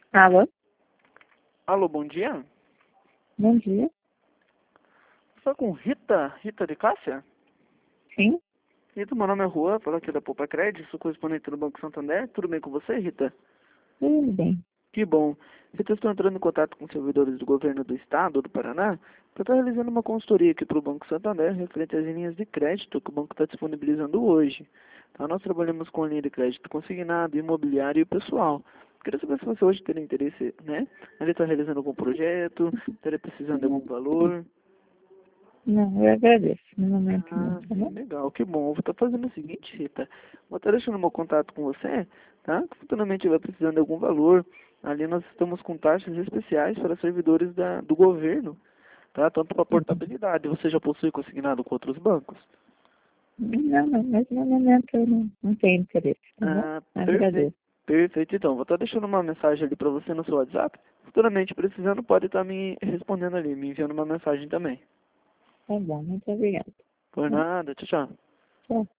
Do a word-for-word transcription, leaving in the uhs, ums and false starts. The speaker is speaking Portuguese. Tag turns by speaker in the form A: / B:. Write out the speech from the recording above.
A: Alô?
B: Alô, bom dia.
A: Bom dia.
B: Estou com Rita, Rita de Cássia?
A: Sim,
B: Rita, meu nome é Juan, falo aqui da Poupa Crédito, sou correspondente do Banco Santander. Tudo bem com você, Rita?
A: tudo bem.
B: Que bom. Rita, eu estou entrando em contato com servidores do governo do estado do Paraná para estar realizando uma consultoria aqui para o Banco Santander referente às linhas de crédito que o banco está disponibilizando hoje. Tá? Nós trabalhamos com linha de crédito consignado, imobiliário e pessoal. Queria saber se você hoje teria interesse, né? Ele está realizando algum projeto, estaria precisando de algum valor.
A: Não, eu agradeço. No momento não,
B: Ah,
A: tá
B: sim,
A: bom?
B: legal, que bom. Eu vou estar fazendo o seguinte, Rita. Vou estar deixando meu contato com você, tá? Que futuramente estiver precisando de algum valor. Ali nós estamos com taxas especiais para servidores da, do governo, tá? Tanto para portabilidade. Você já possui consignado com outros bancos?
A: Não, não, mas no momento eu não, não tenho interesse, tá bom?
B: Ah, perfeito.
A: Agradeço.
B: Perfeito, então. Vou estar deixando uma mensagem ali para você no seu WhatsApp. Futuramente precisando, pode estar me respondendo ali, me enviando uma mensagem também.
A: Tá bom, muito obrigada.
B: Por
A: Tá?
B: nada, tchau, tchau.
A: Tchau.